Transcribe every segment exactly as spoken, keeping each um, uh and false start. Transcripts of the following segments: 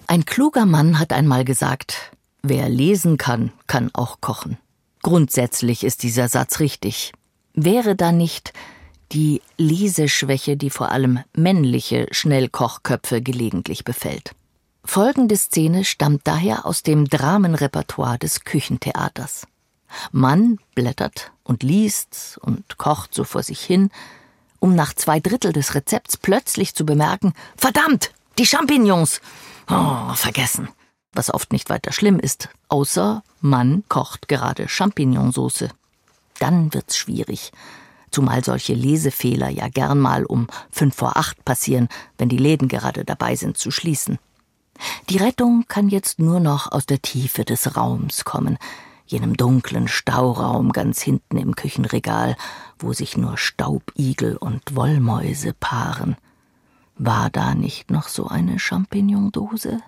Ein kluger Mann hat einmal gesagt, wer lesen kann, kann auch kochen. Grundsätzlich ist dieser Satz richtig. Wäre da nicht die Leseschwäche, die vor allem männliche Schnellkochköpfe gelegentlich befällt. Folgende Szene stammt daher aus dem Dramenrepertoire des Küchentheaters. Mann blättert und liest und kocht so vor sich hin, um nach zwei Drittel des Rezepts plötzlich zu bemerken, verdammt, die Champignons! Oh, vergessen. Was oft nicht weiter schlimm ist, außer Mann kocht gerade Champignonsauce. Dann wird's schwierig. Zumal solche Lesefehler ja gern mal um fünf vor acht passieren, wenn die Läden gerade dabei sind zu schließen. Die Rettung kann jetzt nur noch aus der Tiefe des Raums kommen, jenem dunklen Stauraum ganz hinten im Küchenregal, wo sich nur Staubigel und Wollmäuse paaren. War da nicht noch so eine Champignondose?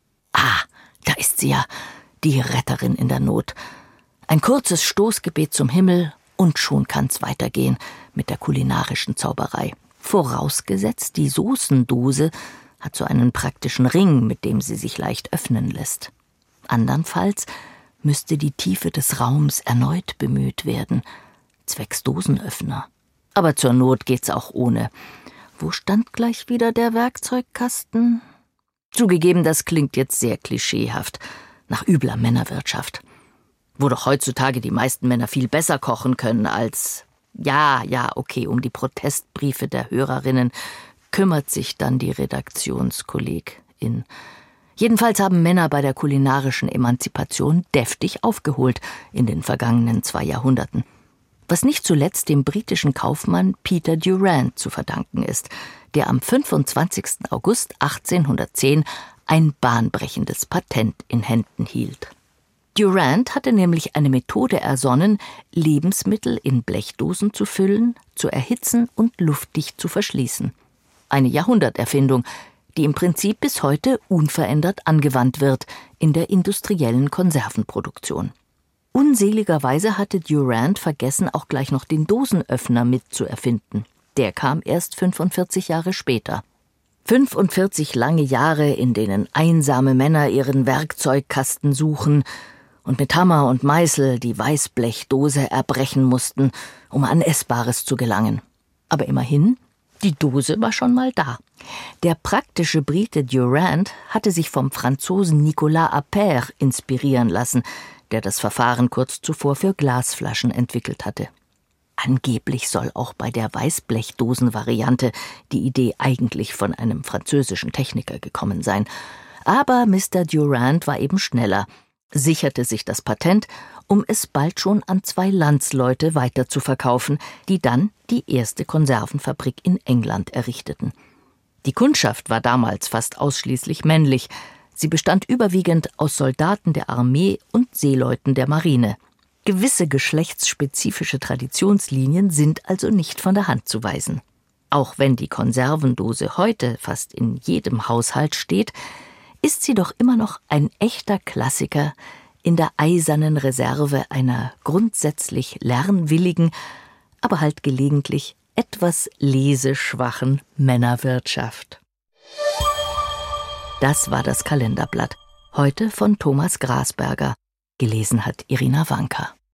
Ah, da ist sie ja, die Retterin in der Not. Ein kurzes Stoßgebet zum Himmel und schon kann's weitergehen mit der kulinarischen Zauberei. Vorausgesetzt, die Soßendose hat so einen praktischen Ring, mit dem sie sich leicht öffnen lässt. Andernfalls müsste die Tiefe des Raums erneut bemüht werden, zwecks Dosenöffner. Aber zur Not geht's auch ohne. Wo stand gleich wieder der Werkzeugkasten? Zugegeben, das klingt jetzt sehr klischeehaft, nach übler Männerwirtschaft. Wo doch heutzutage die meisten Männer viel besser kochen können als... Ja, ja, okay, um die Protestbriefe der Hörerinnen kümmert sich dann die Redaktionskollegin. Jedenfalls haben Männer bei der kulinarischen Emanzipation deftig aufgeholt in den vergangenen zwei Jahrhunderten. Was nicht zuletzt dem britischen Kaufmann Peter Durant zu verdanken ist, der am fünfundzwanzigsten August achtzehnhundertzehn ein bahnbrechendes Patent in Händen hielt. Durant hatte nämlich eine Methode ersonnen, Lebensmittel in Blechdosen zu füllen, zu erhitzen und luftdicht zu verschließen. Eine Jahrhunderterfindung, die im Prinzip bis heute unverändert angewandt wird in der industriellen Konservenproduktion. Unseligerweise hatte Durant vergessen, auch gleich noch den Dosenöffner mitzuerfinden. Der kam erst fünfundvierzig Jahre später. fünfundvierzig lange Jahre, in denen einsame Männer ihren Werkzeugkasten suchen und mit Hammer und Meißel die Weißblechdose erbrechen mussten, um an Essbares zu gelangen. Aber immerhin, die Dose war schon mal da. Der praktische Brite Durant hatte sich vom Franzosen Nicolas Appert inspirieren lassen, der das Verfahren kurz zuvor für Glasflaschen entwickelt hatte. Angeblich soll auch bei der Weißblechdosen-Variante die Idee eigentlich von einem französischen Techniker gekommen sein. Aber Mister Durant war eben schneller, sicherte sich das Patent, um es bald schon an zwei Landsleute weiterzuverkaufen, die dann die erste Konservenfabrik in England errichteten. Die Kundschaft war damals fast ausschließlich männlich. Sie bestand überwiegend aus Soldaten der Armee und Seeleuten der Marine. Gewisse geschlechtsspezifische Traditionslinien sind also nicht von der Hand zu weisen. Auch wenn die Konservendose heute fast in jedem Haushalt steht, ist sie doch immer noch ein echter Klassiker in der eisernen Reserve einer grundsätzlich lernwilligen, aber halt gelegentlich etwas leseschwachen Männerwirtschaft. Das war das Kalenderblatt, heute von Thomas Grasberger. Gelesen hat Irina Wanka.